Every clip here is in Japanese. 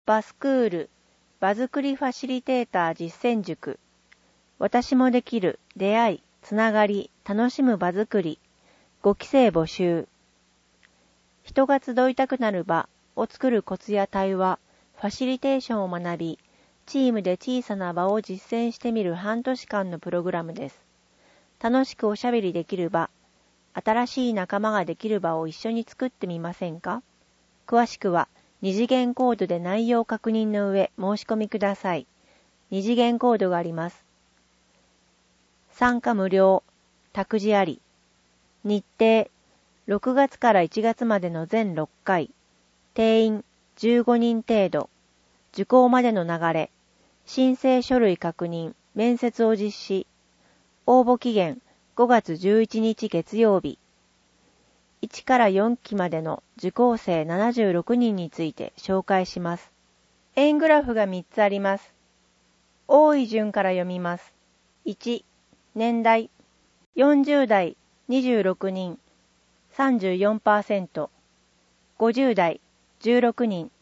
バスクール、場作りファシリテーター実践塾。私もできる、出会い、つながり、楽しむ場作り。5期生募集。人が集いたくなる場を作るコツや対話、ファシリテーションを学び、チームで小さな場を実践してみる半年間のプログラムです。楽しくおしゃべりできる場、新しい仲間ができる場を一緒に作ってみませんか？詳しくは、二次元コードで内容確認の上申し込みください。二次元コードがあります。参加無料、託児あり。日程、6月から1月までの全6回。定員15人程度。受講までの流れ。申請書類確認、面接を実施。応募期限5月11日月曜日。1から4期までの受講生76人について紹介します。円グラフが3つあります。多い順から読みます。1、年代。40代26人 34%、50代16人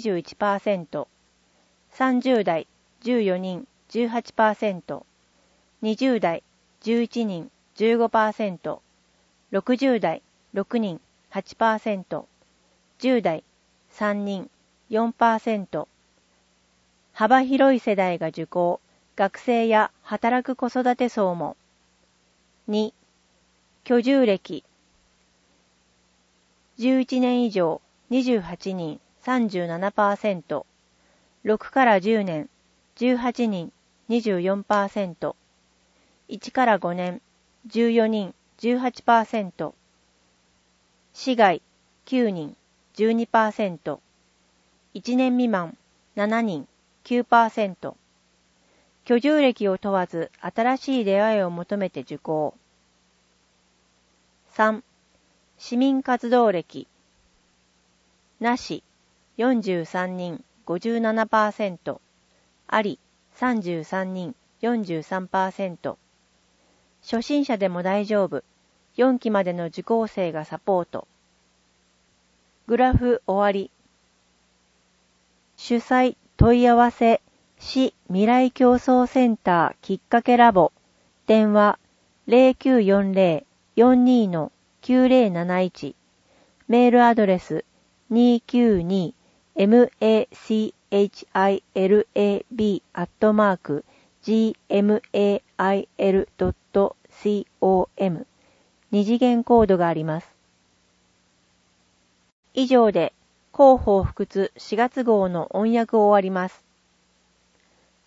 21%、30代14人 18%、20代11人 15%、60代6人 8%、10代3人 4%。幅広い世代が受講、学生や働く子育て層も。2、居住歴。11年以上28人 37%、6から10年18人 24%、1から5年14人 18%、市外9人 12%、1年未満7人 9%。居住歴を問わず新しい出会いを求めて受講。3、市民活動歴。なし43人 57%、あり33人 43%。初心者でも大丈夫。4期までの受講生がサポート。グラフ終わり。主催問い合わせ市未来競争センターきっかけラボ。電話 0940-42-9071。メールアドレス 292-macil@gmail.com。 二次元コードがあります。以上で広報不屈4月号の音訳を終わります。